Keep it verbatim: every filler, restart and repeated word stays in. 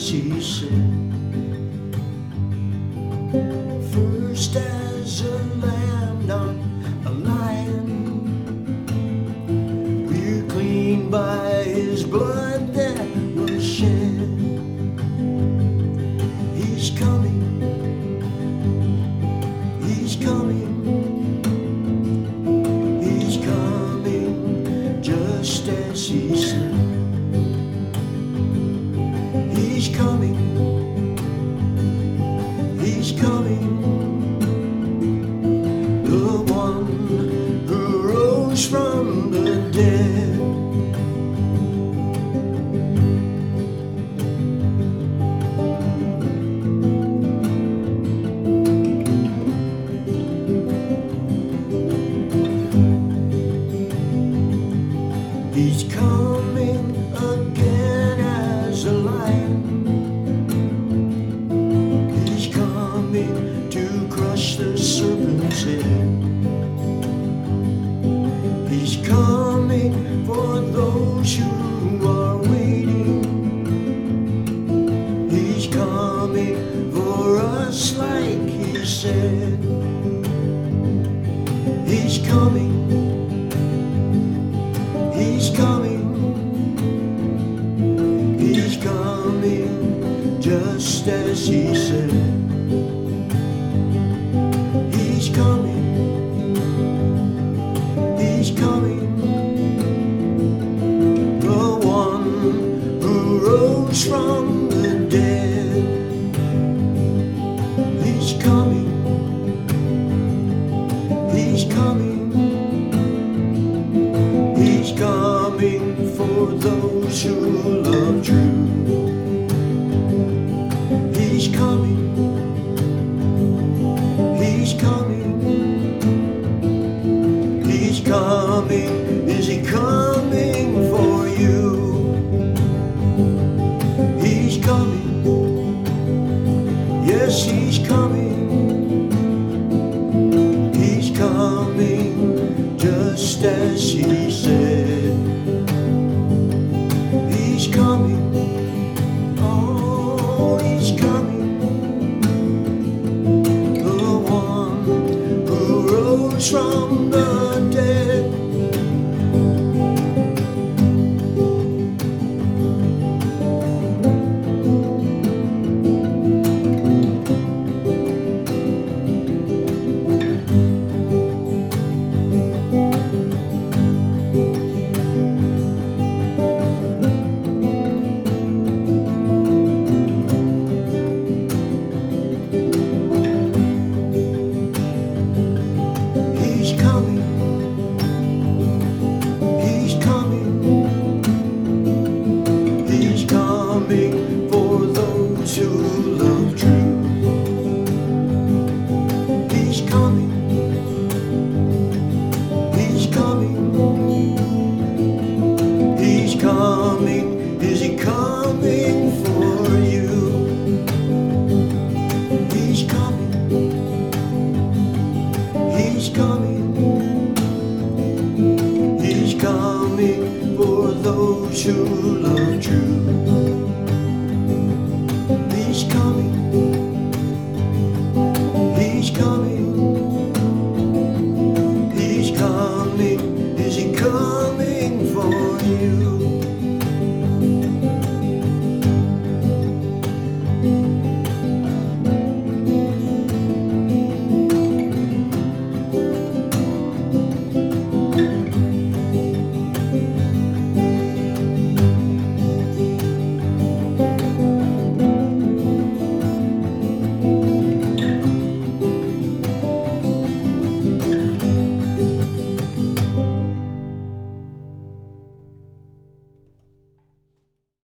she said. First as a lamb, not a lion. We're clean by his blood that was shed. He's coming, he's coming, he's coming, just as he said. He's coming, he's coming, the one who rose from the dead. He's coming again as a lion. He's coming to crush the serpent's head. He's coming for those who are waiting. He's coming for us like he said. He's coming, he's coming, he's coming, just as he said. He's coming, he's coming, the one who rose from the dead. He's coming, he's coming, he's coming for those who love truth. He's coming, he's coming, he's coming. Is he coming for you? He's coming, yes, he's coming, he's coming, just as he said. He's coming, oh, he's coming, the one who rose from the dead. He's coming, he's coming, he's coming for those who love truth. He's coming, he's coming, he's coming. Is he coming for you? He's coming, he's coming, he's coming for those who love